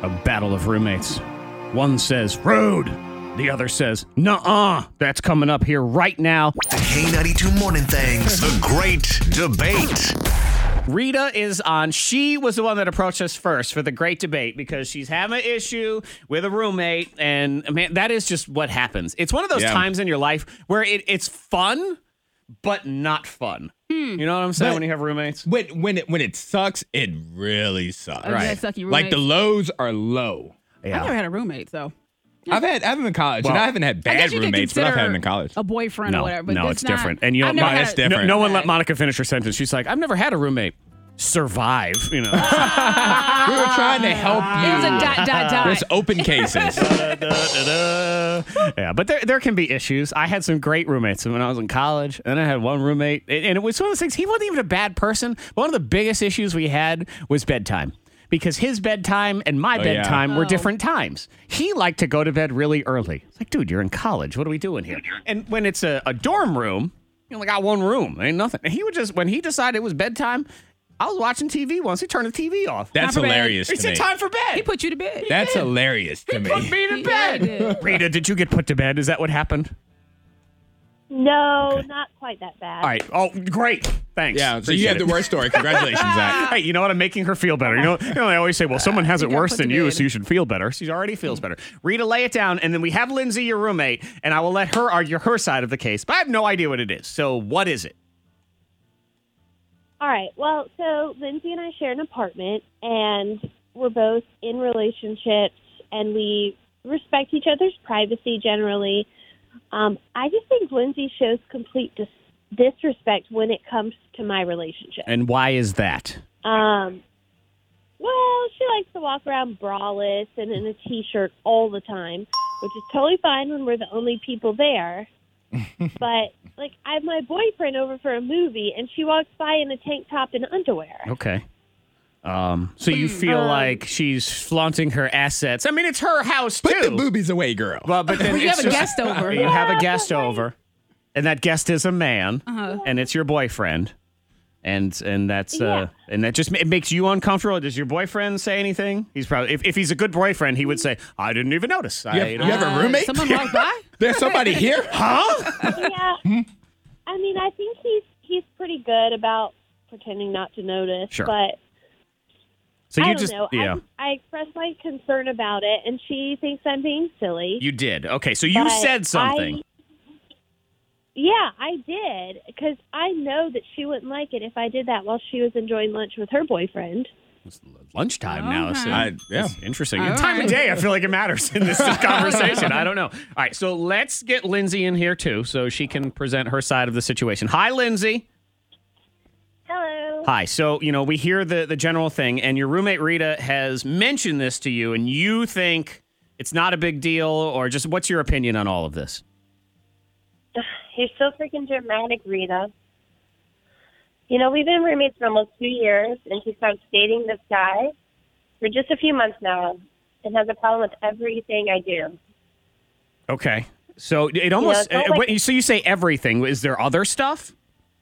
A battle of roommates. One says, rude. The other says, nuh-uh. That's coming up here right now. The K92 Morning Things. The Great Debate. Rita is on. She was the one that approached us first for the Great Debate because she's having an issue with a roommate. And, man, that is just what happens. It's one of those times in your life where it's fun, but not fun. You know what I'm saying when you have roommates? When it sucks, it really sucks. Right. Sucky Like the lows are low. Yeah. I've never had a roommate, so. I've had them in college, and I haven't had I guess bad you could roommates, but I've had them in consider college. a boyfriend or whatever. But no, it's not, different. And you know, I've never had it's a- different. No one let Monica finish her sentence. She's like, I've never had a roommate. Survive, you know. We were trying to help you. It was a dot. There's open cases. Yeah, but there can be issues. I had some great roommates when I was in college, and I had one roommate, and it was one of those things. He wasn't even a bad person. But one of the biggest issues we had was bedtime. Because his bedtime and my bedtime were different times. He liked to go to bed really early. It's like, dude, you're in college. What are we doing here? And when it's a dorm room, you only got one room. Ain't nothing. And he would just, when he decided it was bedtime, I was watching TV once. He turned the TV off. That's hilarious He to said, me. time for bed. He put you to bed. That's hilarious to me. Put me to He bed. did. Rita, did you get put to bed? Is that what happened? No, not quite that bad. All right. Oh, great. Thanks. Yeah, so you have the worst story. Congratulations, Zach. Hey, you know what? I'm making her feel better. You know they always say, well, someone has it got worse put than to you, bed. so you should feel better. She already feels better. Rita, lay it down, and then we have Lindsay, your roommate, and I will let her argue her side of the case, but I have no idea what it is. So what is it? All right. Well, so Lindsay and I share an apartment, and we're both in relationships, and we respect each other's privacy generally. I just think Lindsay shows complete disrespect when it comes to my relationship. And why is that? Well, she likes to walk around braless and in a T-shirt all the time, which is totally fine when we're the only people there. But, like, I have my boyfriend over for a movie, and she walks by in a tank top and underwear. Okay. So you feel like she's flaunting her assets. I mean, it's her house, too. Put the boobies away, girl. Well, but then You it's have a just- guest over. You have a guest over, and that guest is a man, and it's your boyfriend, and that's and that just it makes you uncomfortable. Does your boyfriend say anything? He's probably if he's a good boyfriend, he would say, "I didn't even notice." You have a roommate? Someone walked by? There's somebody here? Huh? Yeah. I mean, I think he's pretty good about pretending not to notice. Sure. But So I you don't just know. yeah. I expressed my concern about it, and she thinks I'm being silly. You did. Okay, so you But said something. Yeah, I did, because I know that she wouldn't like it if I did that while she was enjoying lunch with her boyfriend. It's lunchtime now. So Okay. it's interesting. All Time right. of day, I feel like it matters in this conversation. I don't know. All right, so let's get Lindsay in here, too, so she can present her side of the situation. Hi, Lindsay. Hello. Hi. So, we hear the general thing, and your roommate Rita has mentioned this to you, and you think it's not a big deal, or just what's your opinion on all of this? You're so freaking dramatic, Rita. You know, we've been roommates for almost 2 years, and she starts dating this guy for just a few months now and has a problem with everything I do. Okay. So it almost, it's not like- so you say everything. Is there other stuff?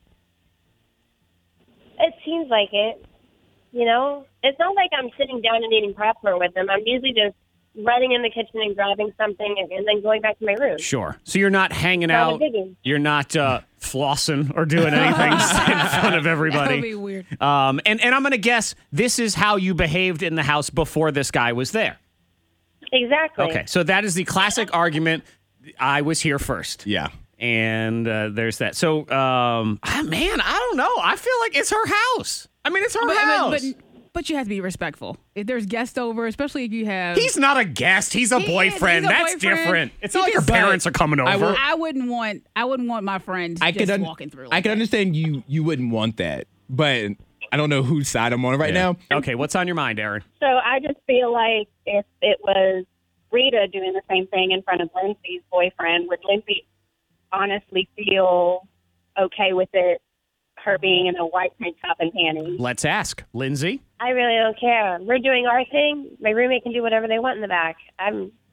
It seems like it. You know, it's not like I'm sitting down and eating popcorn with him. I'm usually just running in the kitchen and grabbing something and then going back to my room. Sure. So you're not hanging Not a out. biggie. You're not flossing or doing anything in front of That everybody. would be weird. And I'm going to guess this is how you behaved in the house before this guy was there. Exactly. Okay. So that is the classic argument. I was here first. Yeah. And there's that. So, man, I don't know. I feel like it's her house. I mean, it's her house. But you have to be respectful. If there's guests over, especially if you have... He's not a guest. He's a He is. boyfriend. He's a That's boyfriend. different. It's He not like her just- parents are coming over. I wouldn't want my friend just walking through. I can understand you wouldn't want that, but I don't know whose side I'm on right now. Okay, what's on your mind, Aaron? So I just feel like if it was Rita doing the same thing in front of Lindsay's boyfriend, would Lindsay honestly feel okay with it, her being in a white tank top and panties? Let's ask. Lindsay? I really don't care. We're doing our thing. My roommate can do whatever they want in the back. But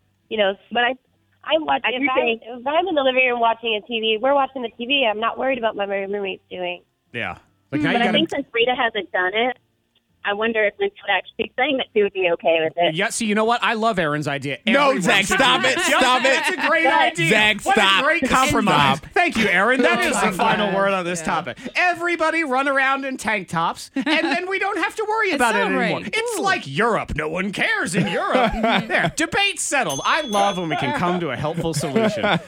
I'm watching. If I'm in the living room watching a TV, we're watching the TV. I'm not worried about what my roommate's doing. Yeah. Like now But you I think since Rita hasn't done it, I wonder if Lindsay would actually saying that she would be okay with it. Yeah, see, you know what? I love Erin's idea. No, Everyone Zach, should stop do it. Yep, Stop it. That's a great idea. Zach, what stop. a great compromise. Stop. Thank you, Erin. That is the my final God. word on this Yeah. topic. Everybody run around in tank tops, and then we don't have to worry about it celebrate. anymore. It's like Europe. No one cares in Europe. There, debate settled. I love when we can come to a helpful solution.